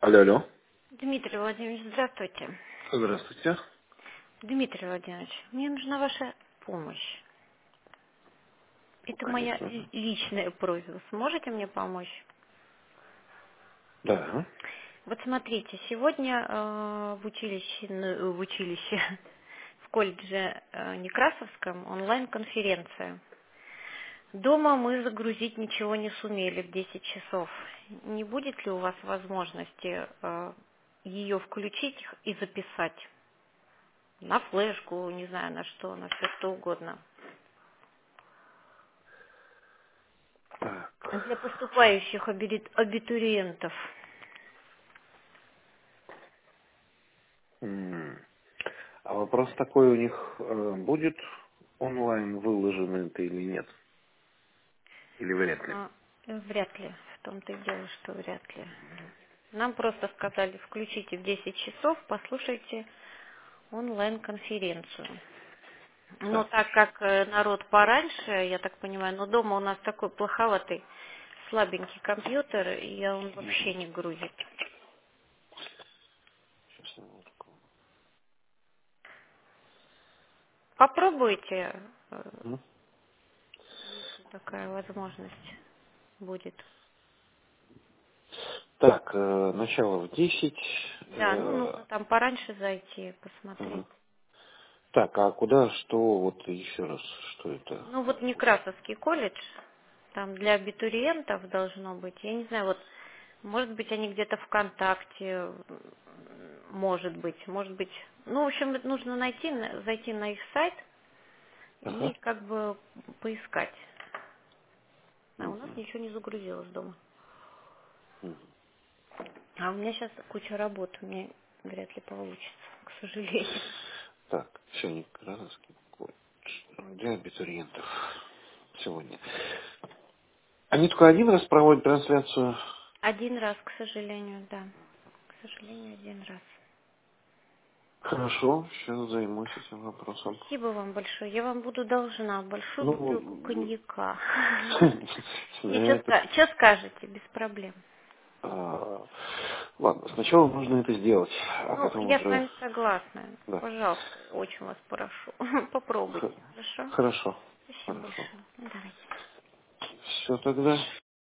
Алло, алло. Дмитрий Владимирович, здравствуйте. Здравствуйте. Дмитрий Владимирович, мне нужна ваша помощь. Ну, Это моя конечно. личная просьба. Сможете мне помочь? Да. Вот смотрите, сегодня в училище, в колледже Некрасовском онлайн-конференция. Дома мы загрузить ничего не сумели в 10 часов. Не будет ли у вас возможности ее включить и записать? На флешку, не знаю на что, на все что угодно. Так. Для поступающих абитуриентов. М. А вопрос такой у них будет онлайн выложено это или нет? Или вряд ли? Вряд ли. В том-то и дело, что вряд ли. Нам просто сказали, включите в 10 часов, послушайте онлайн-конференцию. Но Так. так как народ пораньше, я так понимаю, но дома у нас такой плоховатый, слабенький компьютер, и он вообще не грузит. Сейчас, минутку. Попробуйте, М. если такая возможность будет. Так, начало в 10. Да, ну нужно там пораньше зайти, посмотреть. Ага. Так, а куда, что, вот еще раз, что это? Ну вот Некрасовский колледж, там для абитуриентов должно быть. Я не знаю, вот может быть они где-то ВКонтакте, может быть. Ну, в общем, это нужно найти, зайти на их сайт и Ага. как бы поискать. А у нас Мгм. ничего не загрузилось дома. Мгм. А у меня сейчас куча работы, мне вряд ли получится, к сожалению. Так, все, Некрасовский колледж для абитуриентов сегодня. Они только один раз проводят трансляцию. Один раз, к сожалению, да. К сожалению, один раз. Хорошо, сейчас займусь этим вопросом. Спасибо вам большое. Я вам буду должна большую бутылку Ну, коньяка. И на это, что скажете, без проблем. ладно, сначала нужно это сделать, а Ну, потом я с уже, вами согласна. да. Пожалуйста, очень вас прошу. Х- Попробуйте, хорошо? Хорошо, Спасибо хорошо. большое. Ну, давайте. Все тогда.